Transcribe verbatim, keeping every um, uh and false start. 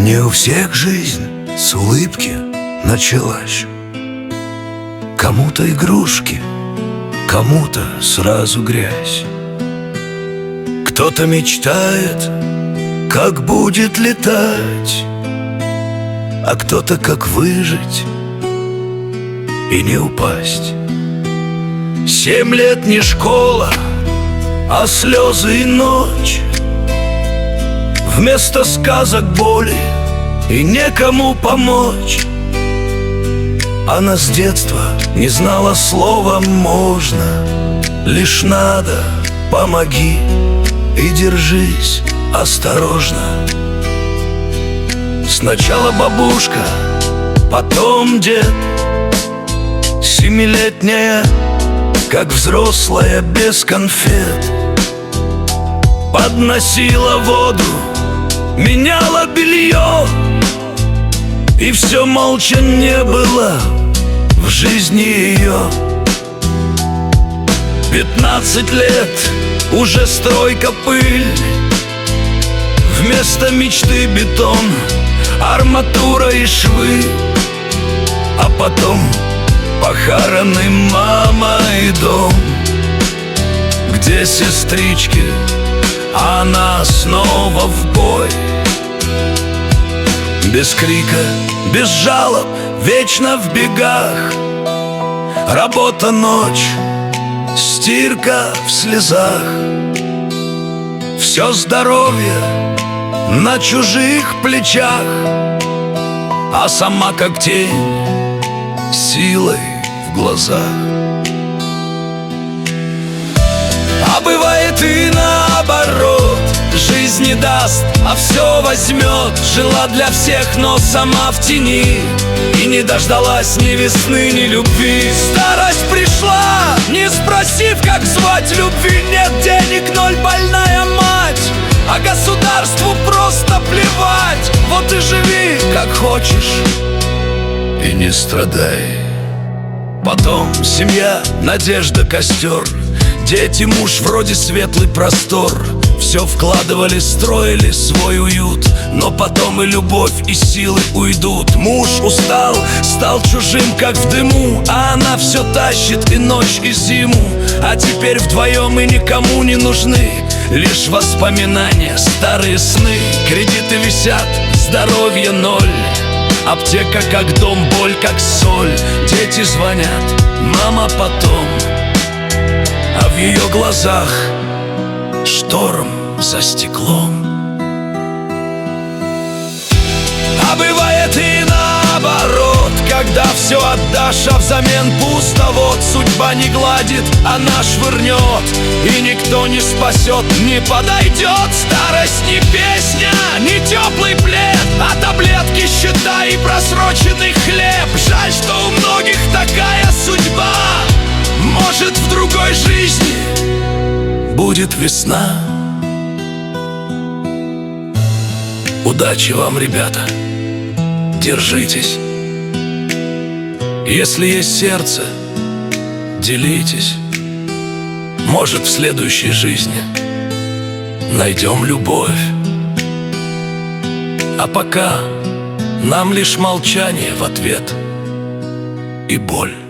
Не у всех жизнь с улыбки началась. Кому-то игрушки, кому-то сразу грязь. Кто-то мечтает, как будет летать, а кто-то как выжить и не упасть. Семь лет не школа, а слезы и ночь. Вместо сказок боли и некому помочь. Она с детства не знала слова «можно». Лишь надо, помоги и держись осторожно. Сначала бабушка, потом дед. Семилетняя, как взрослая, без конфет. Подносила воду, меняла белье, и все молча не было в жизни ее. Пятнадцать лет, уже стройка, пыль. Вместо мечты бетон, арматура и швы. А потом похороны, мама и дом, где сестрички, а она снова в бой. Без крика, без жалоб, вечно в бегах. Работа ночь, стирка в слезах. Все здоровье на чужих плечах, а сама как тень, силой в глазах. А бывает и наоборот. Жизнь не даст, а все возьмет. Жила для всех, но сама в тени, и не дождалась ни весны, ни любви. Старость пришла, не спросив, как звать. Любви нет, денег ноль, больная мать, а государству просто плевать. Вот и живи, как хочешь, и не страдай. Потом семья, надежда, костер. Дети, муж, вроде светлый простор. Все вкладывали, строили свой уют, но потом и любовь, и силы уйдут. Муж устал, стал чужим, как в дыму, а она все тащит и ночь, и зиму. А теперь вдвоем и никому не нужны лишь воспоминания, старые сны. Кредиты висят, здоровье ноль. Аптека как дом, боль как соль. Дети звонят, мама потом, а в ее глазах шторм за стеклом. А бывает и наоборот, когда все отдашь, а взамен пусто. Вот судьба не гладит, она швырнет, и никто не спасет, не подойдет. Старость не песня, не теплый плед, а таблетки, счета и просроченный хлеб. Жаль, что у многих такая судьба. Может, в другой жизни будет весна. Удачи вам, ребята, держитесь. Если есть сердце, делитесь. Может, в следующей жизни найдем любовь. А пока нам лишь молчание в ответ и боль.